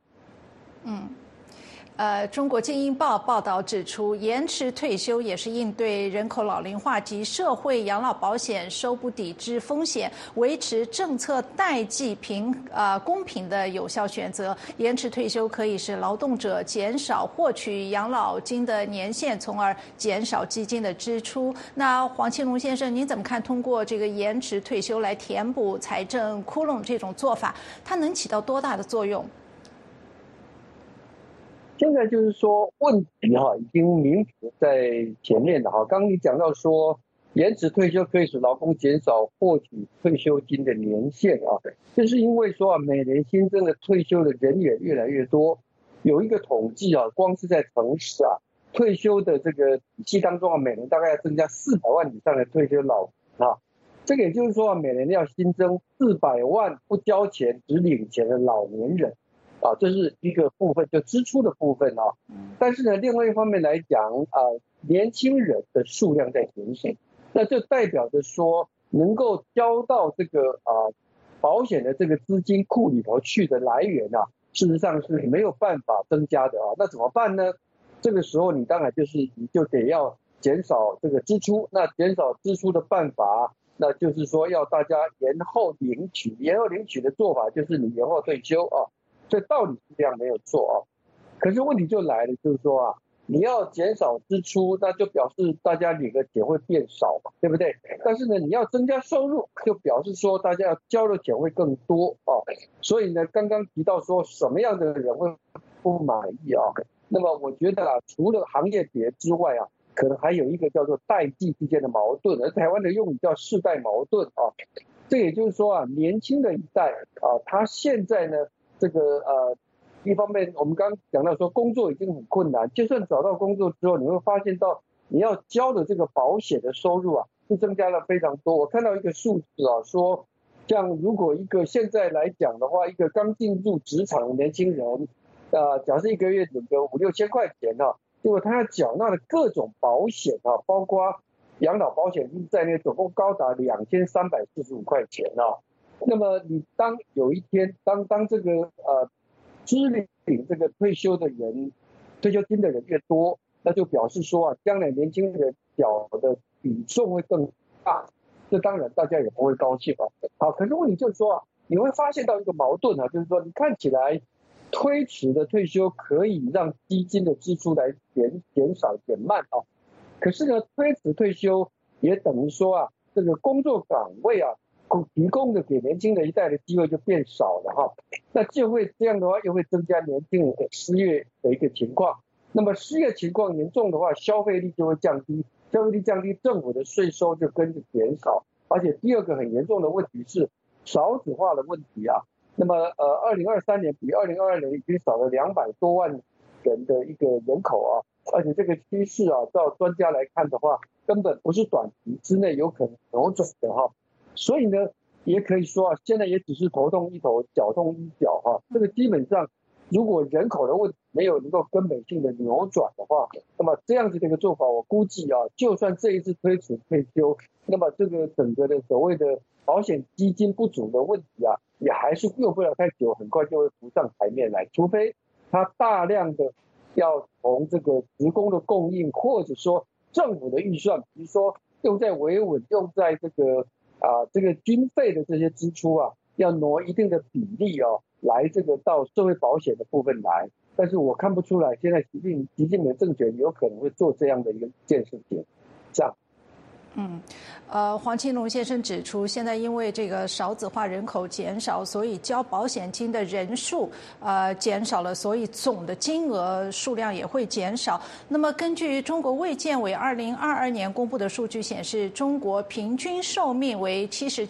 中国精英报报道指出，延迟退休也是应对人口老龄化及社会养老保险收不抵支风险，维持政策代际公平的有效选择。延迟退休可以使劳动者减少获取养老金的年限，从而减少基金的支出。那黄庆龙先生，您怎么看通过这个延迟退休来填补财政窟窿这种做法，它能起到多大的作用？ 现在就是说问题已经明浮在前面了刚刚你讲到说延迟退休可以使劳工减少获取退休金的年限就是因为说每年新增的退休的人员越来越多，有一个统计光是在城市退休的这个体系当中每年大概要增加400万以上的退休老人这个也就是说每年要新增400万不交钱只领钱的老年人这是一个部分，就支出的部分但是呢，另外一方面来讲年轻人的数量在减少，那就代表着说能够交到这个保险的这个资金库里头去的来源事实上是没有办法增加的那怎么办呢？这个时候你当然你就得要减少这个支出，那减少支出的办法，那就是说要大家延后领取的做法就是你延后退休所以道理是这样没有错可是问题就来了，就是说你要减少支出，那就表示大家领的钱会变少嘛，对不对？但是呢，你要增加收入，就表示说大家要交的钱会更多所以呢，刚刚提到说什么样的人会不满意那么我觉得除了行业别之外可能还有一个叫做代际之间的矛盾，而台湾的用语叫世代矛盾这也就是说年轻的一代他现在呢这个一方面我们刚刚讲到说工作已经很困难，就算找到工作之后，你会发现到你要交的这个保险的收入是增加了非常多。我看到一个数字说像如果一个现在来讲的话，一个刚进入职场的年轻人假设一个月领个5-6千块钱结果他要缴纳的各种保险包括养老保险金在内，总共高达2345块钱那么你当有一天当这个支领这个退休金的人越多，那就表示说将来年轻人缴的比重会更大，这当然大家也不会高兴可是问题就是说你会发现到一个矛盾就是说你看起来推迟的退休可以让基金的支出来减少减慢可是呢推迟退休也等于说这个工作岗位提供的给年轻的一代的机会就变少了那就会这样的话又会增加年轻人的失业的一个情况。那么失业情况严重的话，消费力就会降低，政府的税收就跟着减少。而且第二个很严重的问题是少子化的问题那么2023年比2022年已经少了200多万人的一个人口而且这个趋势啊，照专家来看的话，根本不是短期之内有可能扭转的哈。所以呢，也可以说啊，现在也只是头痛医头，脚痛医脚哈。这个基本上，如果人口的问题没有能够根本性的扭转的话，那么这样子的一个做法，我估计啊，就算这一次推迟退休，那么这个整个的所谓的保险基金不足的问题啊，也还是用不了太久，很快就会浮上台面来，除非他大量的要从这个职工的供应，或者说政府的预算，比如说用在维稳，用在这个军费的这些支出啊，要挪一定的比例啊，来这个到社会保险的部分来。但是我看不出来，现在习近平政权有可能会做这样的一件事情，这样。 黄庆龙先生指出，现在因为这个少子化人口减少，所以交保险金的人数减少了，所以总的金额数量也会减少。那么根据中国卫健委2022年公布的数据显示，中国平均寿命为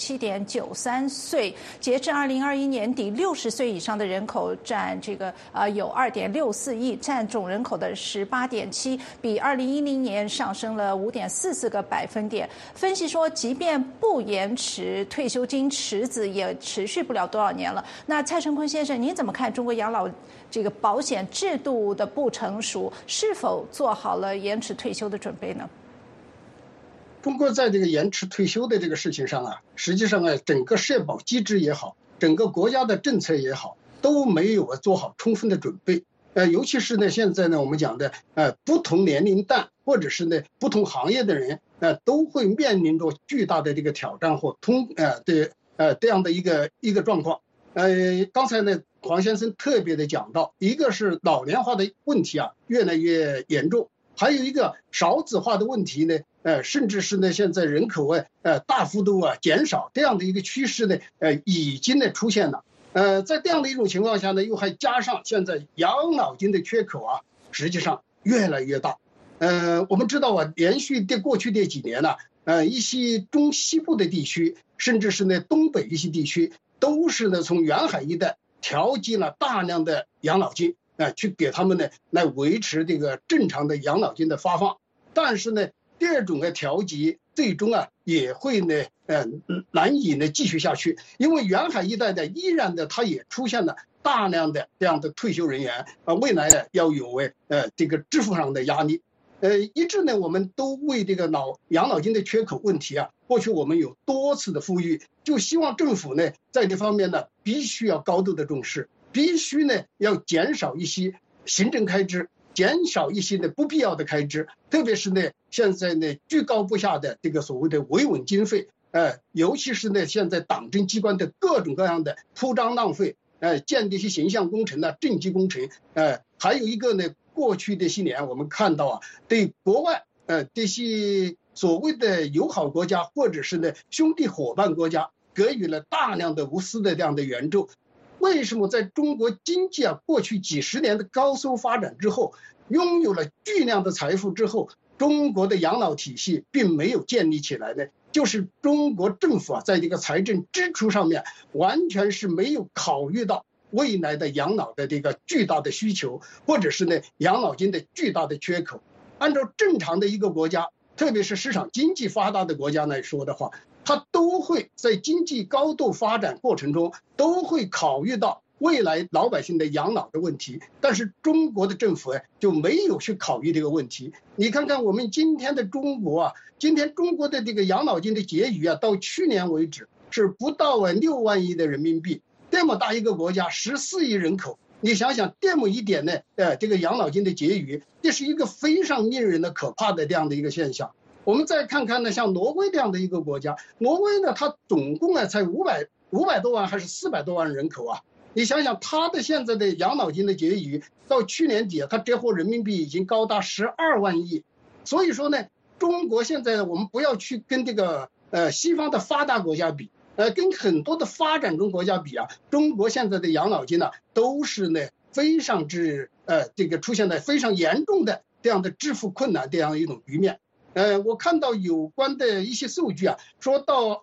77.93岁，截至2021年底，60岁以上的人口占这个有2.64亿，占总人口的18.7%，比2010年上升了5.44个百分点。分析说，即便不延迟退休金池子，也持续不了多少年了。那蔡成坤先生，您怎么看中国养老这个保险制度的不成熟，是否做好了延迟退休的准备呢？ 中国在这个延迟退休的这个事情上啊，实际上啊，整个社保机制也好，整个国家的政策也好，都没有做好充分的准备。尤其是呢，现在呢，我们讲的不同年龄段或者是呢不同行业的人都会面临着巨大的这个挑战或这样的一个状况。刚才呢，黄先生特别的讲到，一个是老年化的问题啊越来越严重，还有一个少子化的问题呢，甚至是呢现在人口大幅度减少这样的一个趋势呢，已经呢出现了。在这样的一种情况下呢，又还加上现在养老金的缺口啊，实际上越来越大。我们知道啊，连续的过去的几年呢，一些中西部的地区，甚至是呢东北一些地区，都是呢从沿海一带调剂了大量的养老金，去给他们呢来维持这个正常的养老金的发放。但是呢，这种的调剂最终也会呢难以呢继续下去，因为沿海一带呢依然的它也出现了大量的这样的退休人员未来呢要有这个支付上的压力。一直呢我们都为这个养老金的缺口问题过去我们有多次的呼吁，就希望政府呢在这方面呢必须要高度的重视，必须呢要减少一些行政开支，减少一些的不必要的开支，特别是呢现在呢居高不下的这个所谓的维稳经费，尤其是呢现在党政机关的各种各样的铺张浪费，建立一些形象工程政绩工程，还有一个呢，过去这些年我们看到对国外这些所谓的友好国家或者是呢兄弟伙伴国家给予了大量的无私的这样的援助。为什么在中国经济过去几十年的高速发展之后，拥有了巨量的财富之后，中国的养老体系并没有建立起来呢？就是中国政府在这个财政支出上面完全是没有考虑到未来的养老的这个巨大的需求，或者是呢养老金的巨大的缺口。按照正常的一个国家，特别是市场经济发达的国家来说的话，它都会在经济高度发展过程中都会考虑到未来老百姓的养老的问题，但是中国的政府就没有去考虑这个问题。你看看我们今天的中国今天中国的这个养老金的结余到去年为止是不到6万亿的人民币，这么大一个国家14亿人口，你想想这么一点呢这个养老金的结余，这是一个非常令人的可怕的这样的一个现象。我们再看看呢，像挪威这样的一个国家，挪威呢它总共才500多万还是400多万人口你想想它的现在的养老金的结余到去年底它折合人民币已经高达12万亿。所以说呢，中国现在我们不要去跟这个西方的发达国家比，跟很多的发展中国家比中国现在的养老金都是呢非常之这个出现了非常严重的这样的支付困难这样一种局面。我看到有关的一些数据说到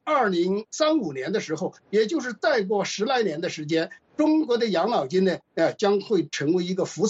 2035年的时候，也就是再过10来年的时间，中国的养老金呢将会成为一个负数。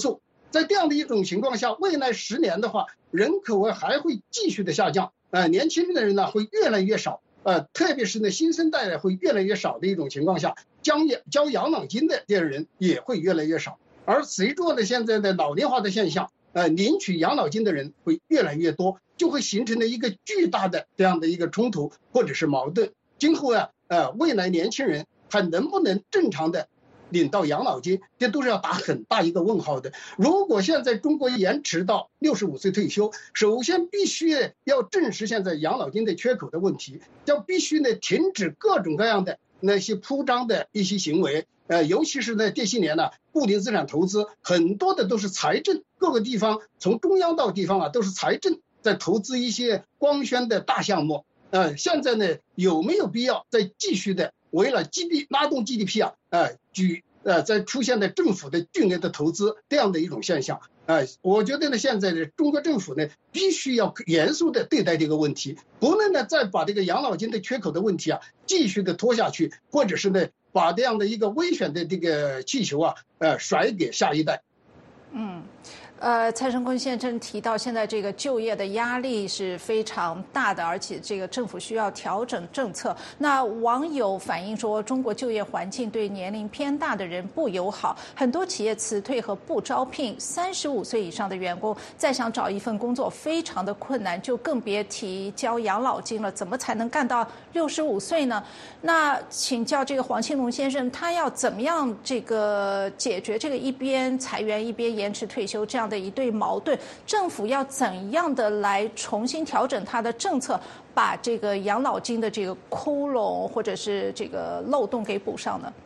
在这样的一种情况下，未来10年的话，人口还会继续的下降，年轻的人呢会越来越少，特别是呢新生代会越来越少的一种情况下，交养老金的这些人也会越来越少，而随着呢现在的老龄化的现象，领取养老金的人会越来越多，就会形成了一个巨大的这样的一个冲突或者是矛盾。今后未来年轻人还能不能正常的领到养老金，这都是要打很大一个问号的。如果现在中国延迟到65岁退休，首先必须要正视现在养老金的缺口的问题，要必须呢停止各种各样的那些铺张的一些行为，尤其是呢这些年呢固定资产投资很多的都是财政，各个地方从中央到地方都是财政在投资一些光鲜的大项目。现在呢有没有必要再继续的为了拉动 GDP 在出现的政府的巨额的投资这样的一种现象？我觉得呢现在的中国政府呢必须要严肃的对待这个问题，不能呢再把这个养老金的缺口的问题继续的拖下去，或者是呢把这样的一个危险的这个气球甩给下一代。 蔡成坤先生提到，现在这个就业的压力是非常大的，而且这个政府需要调整政策。那网友反映说，中国就业环境对年龄偏大的人不友好，很多企业辞退和不招聘35岁以上的员工，再想找一份工作非常的困难，就更别提交养老金了。怎么才能干到65岁呢？那请教这个黄庆龙先生，他要怎么样这个解决这个一边裁员一边延迟退休这样的一对矛盾？政府要怎样的来重新调整它的政策，把这个养老金的这个窟窿或者是这个漏洞给补上呢？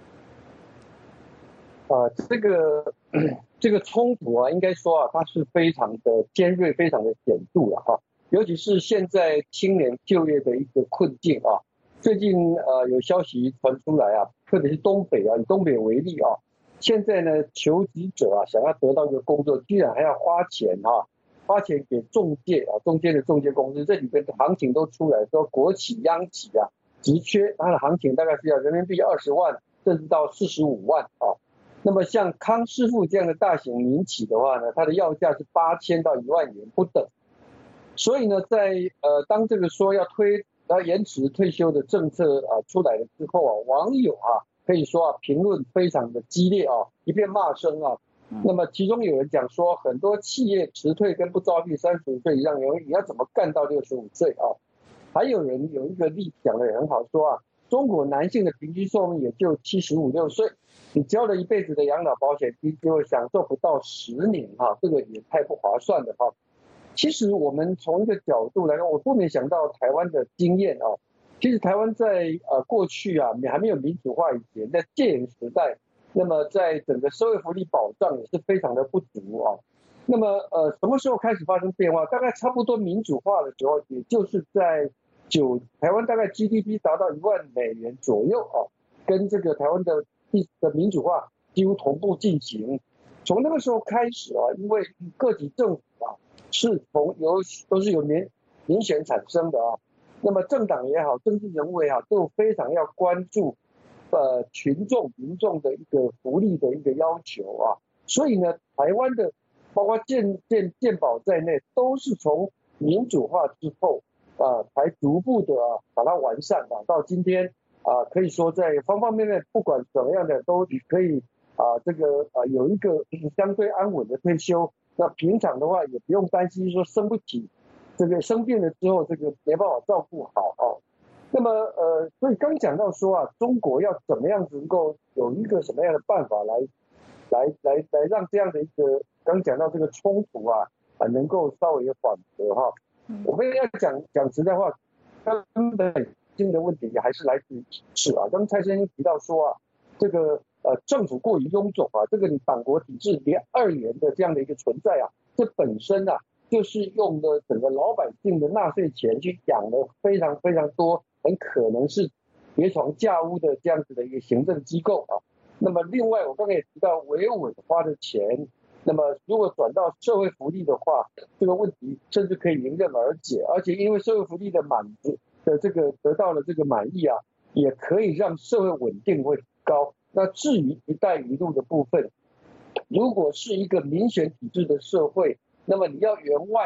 这个冲突应该说它是非常的尖锐，非常的显著了尤其是现在青年就业的一个困境最近有消息传出来特别是东北以东北为例现在呢求职者想要得到一个工作，居然还要花钱给中介中间的中介公司，这里边的行情都出来，说国企央企职缺，它的行情大概是要人民币20万甚至到45万那么像康师傅这样的大型民企的话呢，它的要价是8000到1万元不等。所以呢在当这个说要延迟退休的政策出来了之后网友可以说评论非常的激烈一片骂声那么其中有人讲说，很多企业辞退跟不招聘35岁以上员工，你要怎么干到65岁还有人有一个例子讲得很好，说中国男性的平均寿命也就75、6岁，你交了一辈子的养老保险金，结果享受不到10年这个也太不划算了其实我们从一个角度来看，我不免想到台湾的经验其实台湾在过去还没有民主化以前，在戒严时代，那么在整个社会福利保障也是非常的不足那么什么时候开始发生变化？大概差不多民主化的时候，也就是在台湾大概 GDP 达到1万美元左右跟这个台湾的民主化几乎同步进行。从那个时候开始因为各级政府是都是由民选产生的那么政党也好，政治人物也好，都非常要关注民众的一个福利的一个要求所以呢，台湾的包括健保在内，都是从民主化之后才逐步的把它完善到今天可以说在方方面面，不管怎么样的都可以有一个相对安稳的退休。那平常的话也不用担心说生不起，这个生病了之后这个没办法照顾好那么所以刚讲到说中国要怎么样能够有一个什么样的办法来让这样的一个刚讲到这个冲突能够稍微缓和我们要讲实在话，根本性的问题还是来自于体制刚才先生提到说这个政府过于臃肿这个你党国体制连2元的这样的一个存在这本身就是用了整个老百姓的纳税钱去养了非常非常多很可能是叠床架屋的这样子的一个行政机构那么另外我刚才也提到维稳花的钱，那么如果转到社会福利的话，这个问题甚至可以迎刃而解，而且因为社会福利的这个得到了这个满意也可以让社会稳定会高。那至于一带一路的部分， 如果是一个民选体制的社会，那么你要援外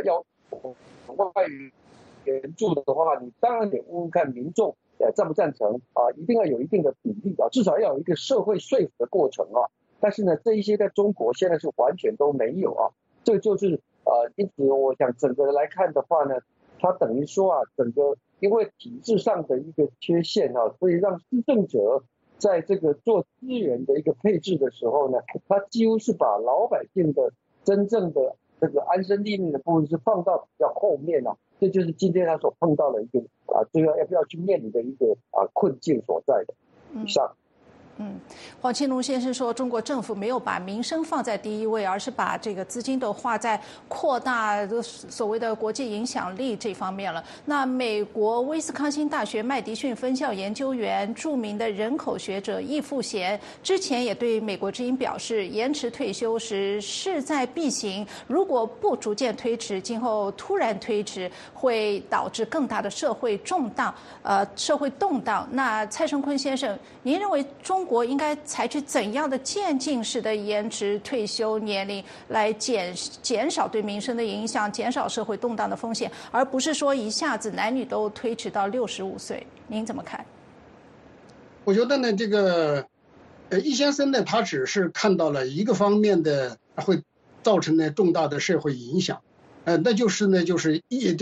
援助的话，你当然得问问看民众赞不赞成啊，一定要有一定的比例啊，至少要有一个社会说服的过程啊。但是呢，这一些在中国现在是完全都没有啊，这就是因此我想整个来看的话呢，它等于说啊，整个因为体制上的一个缺陷啊，所以让施政者在这个做资源的一个配置的时候呢，他几乎是把老百姓的真正的这个安身立命的部分是放到比较后面啊，这就是今天他所碰到的一个这个要不要去面临的一个困境所在的。以上。 黄庆龙先生说，中国政府没有把民生放在第一位，而是把这个资金都花在扩大所谓的国际影响力这方面了。那美国威斯康星大学麦迪逊分校研究员、著名的人口学者易富贤之前也对美国之音表示，延迟退休时势在必行，如果不逐渐推迟，今后突然推迟会导致更大的社会动荡。那蔡胜坤先生，您认为中国应该采取怎样的渐进式的延迟退休年龄来减少对民生的影响，减少社会动荡的风险，而不是说一下子男女都推迟到65岁？您怎么看？ 我觉得呢，这个易先生呢，他只是看到了一个方面的会造成呢重大的社会影响，那就是呢，就是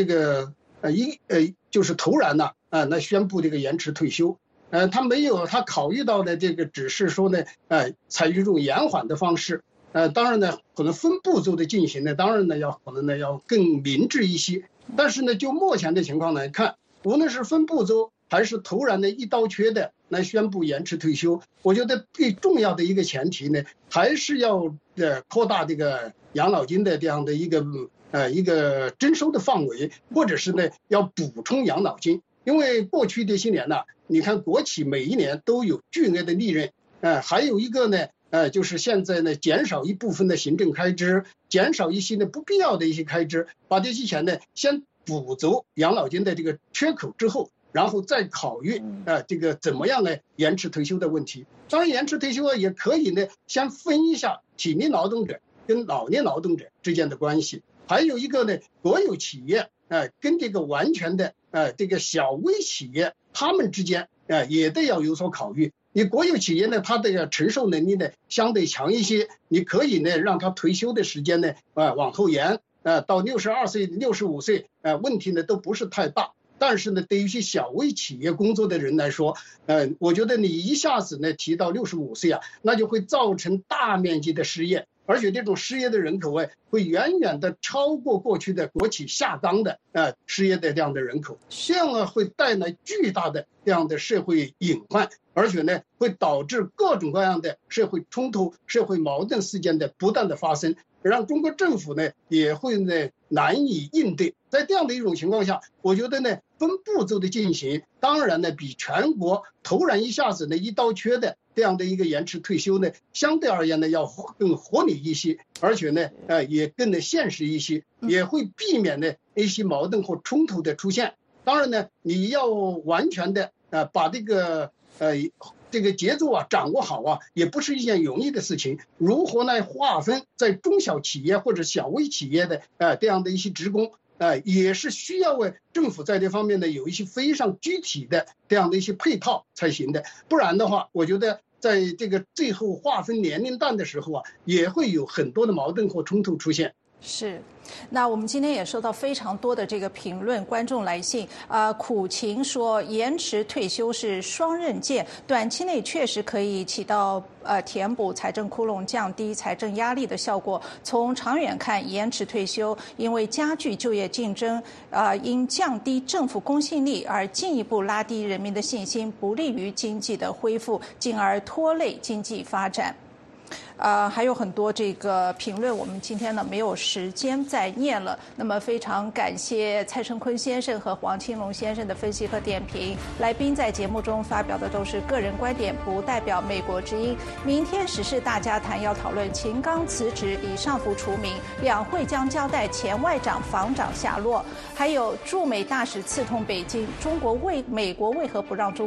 就是突然呢那宣布这个延迟退休。他考虑到的这个只是说呢，采取一种延缓的方式，当然呢，可能分步骤的进行呢，当然呢可能要更明智一些。但是呢，就目前的情况来看，无论是分步骤还是突然的一刀切的来宣布延迟退休，我觉得最重要的一个前提呢，还是要扩大这个养老金的这样的一个征收的范围，或者是呢要补充养老金。因为过去这些年呢，你看国企每一年都有巨额的利润，还有一个呢，就是现在呢减少一部分的行政开支，减少一些呢不必要的一些开支，把这些钱呢先补足养老金的这个缺口之后，然后再考虑这个怎么样呢延迟退休的问题。当然延迟退休也可以呢先分一下体力劳动者跟老年劳动者之间的关系，还有一个呢国有企业跟这个完全的这个小微企业他们之间也得要有所考虑。你国有企业呢，它的承受能力呢相对强一些，你可以呢让它退休的时间呢往后延到62岁、65岁问题呢都不是太大。但是呢，对于一些小微企业工作的人来说，我觉得你一下子呢提到65岁那就会造成大面积的失业。而且这种失业的人口会远远的超过过去的国企下岗的失业的这样的人口，这样会带来巨大的这样的社会隐患，而且呢会导致各种各样的社会冲突、社会矛盾事件的不断的发生，让中国政府呢也会呢难以应对。在这样的一种情况下，我觉得呢分步骤的进行，当然呢比全国突然一下子呢一刀切的这样的一个延迟退休呢，相对而言呢要更合理一些，而且呢也更的现实一些，也会避免呢一些矛盾或冲突的出现。当然呢，你要完全的把这个节奏掌握好也不是一件容易的事情。如何来划分在中小企业或者小微企业的这样的一些职工，也是需要政府在这方面呢有一些非常具体的这样的一些配套才行的。不然的话，我觉得在这个最后划分年龄段的时候也会有很多的矛盾或冲突出现。 是，那我们今天也收到非常多的这个评论，观众来信，苦情说延迟退休是双刃剑，短期内确实可以起到填补财政窟窿、降低财政压力的效果。从长远看，延迟退休因为加剧就业竞争，因降低政府公信力而进一步拉低人民的信心，不利于经济的恢复，进而拖累经济发展。还有很多这个评论，我们今天呢没有时间再念了。那么非常感谢蔡胜坤先生和黄庆龙先生的分析和点评。来宾在节目中发表的都是个人观点，不代表美国之音。明天时事大家谈要讨论秦刚辞职，李尚福除名，两会将交代前外长、防长下落，还有驻美大使刺痛北京，美国为何不让中